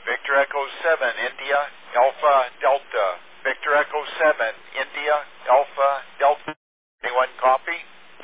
Victor Echo 7, India, Alpha, Delta. Victor Echo 7, India, Alpha, Delta. Anyone copy?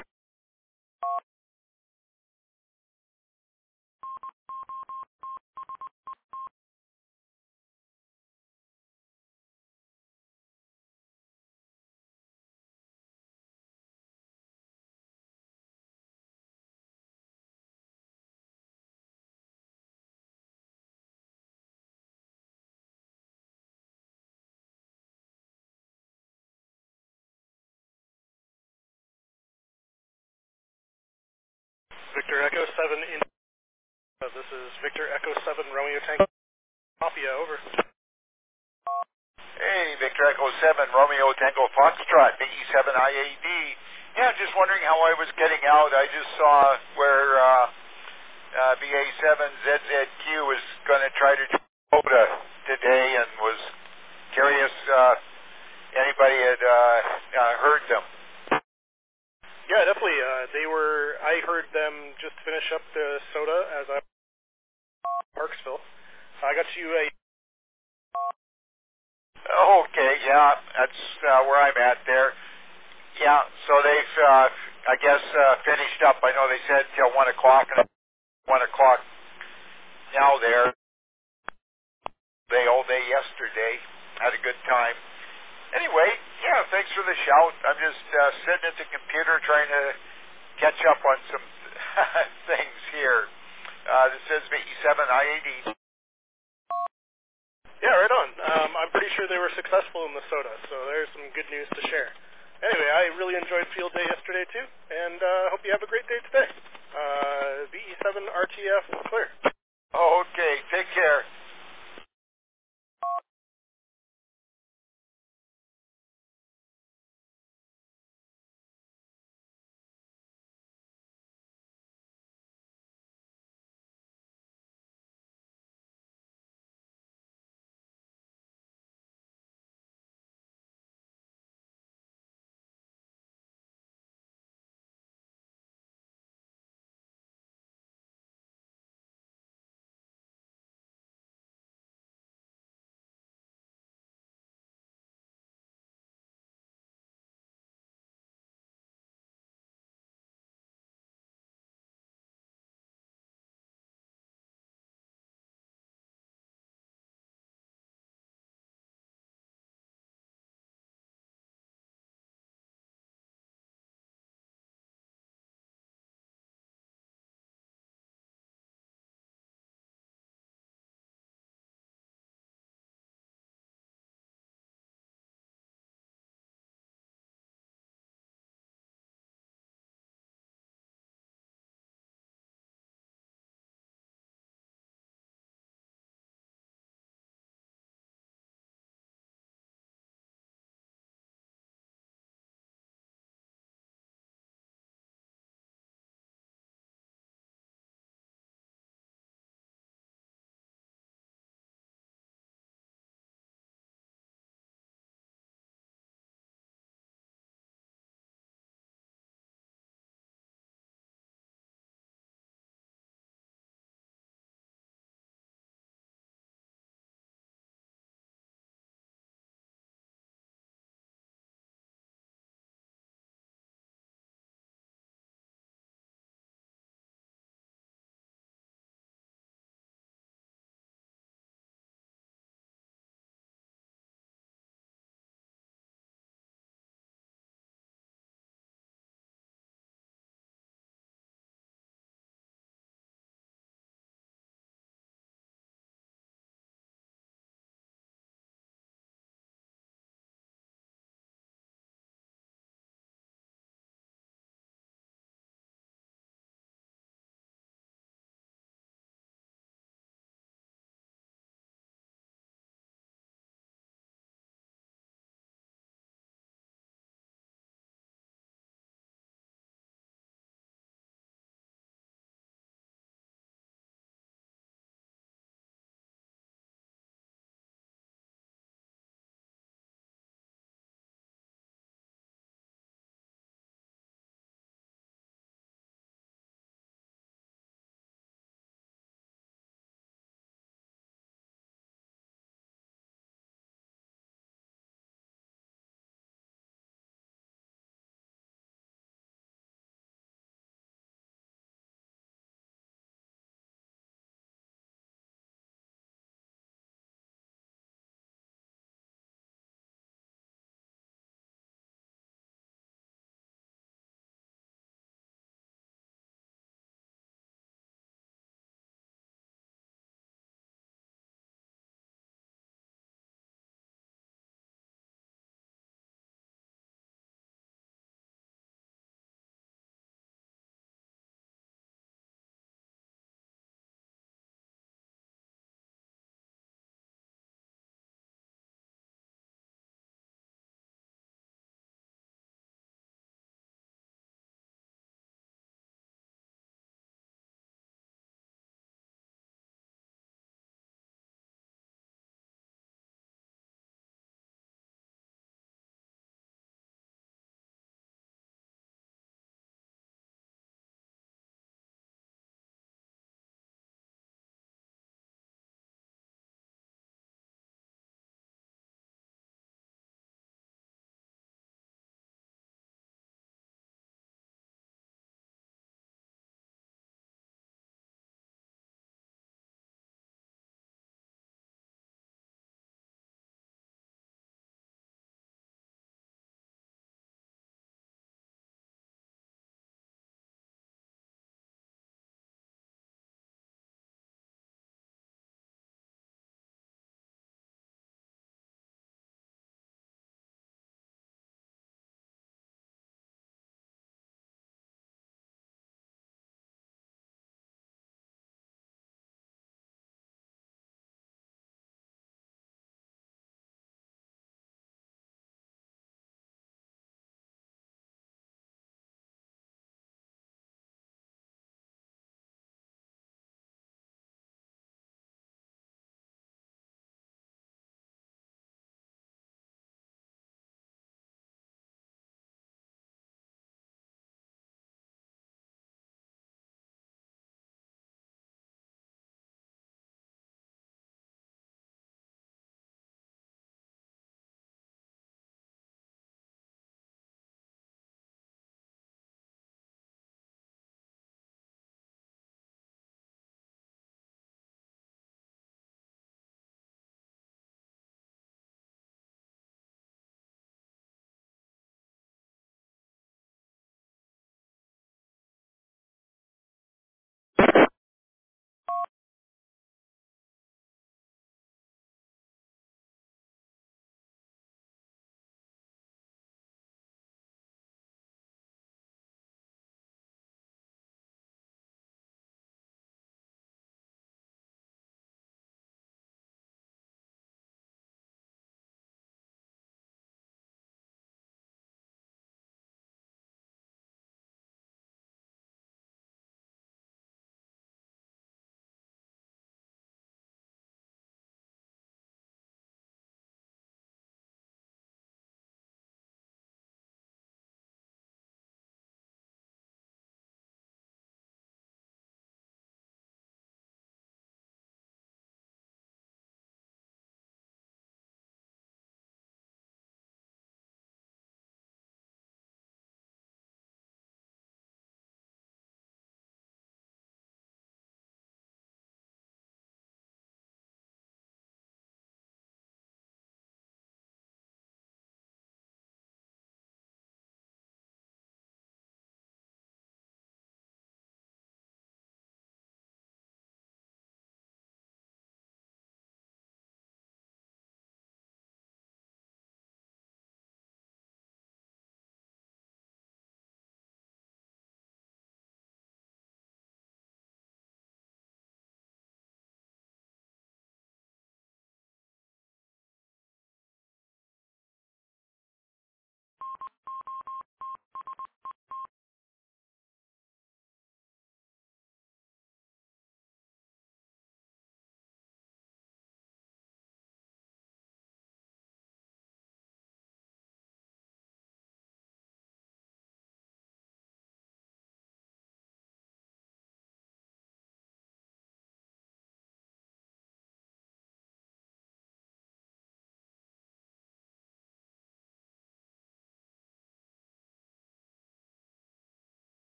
Victor Echo 7 in. This is Victor Echo 7 Romeo Tango Mafia, over. Hey, Victor Echo 7, Romeo Tango Foxtrot, BE7IAD. Yeah, just wondering how I was getting out. I just saw where BA7ZZQ was going to try to do quota today and was curious anybody had heard them. Yeah, definitely. I heard them just finish up the soda as I Parksville. I got you a. Okay, yeah, that's where I'm at there. Yeah, so they've, I guess, finished up. I know they said till 1 o'clock, and 1 o'clock now there. They all day yesterday. Had a good time. Anyway, yeah, thanks for the shout. I'm just sitting at the computer trying to catch up on some things here. This says BE7IAD. Yeah, right on. I'm pretty sure they were successful in the soda, so there's some good news to share. Anyway, I really enjoyed field day yesterday too, and hope you have a great day today. BE7 RTF clear. Okay, take care.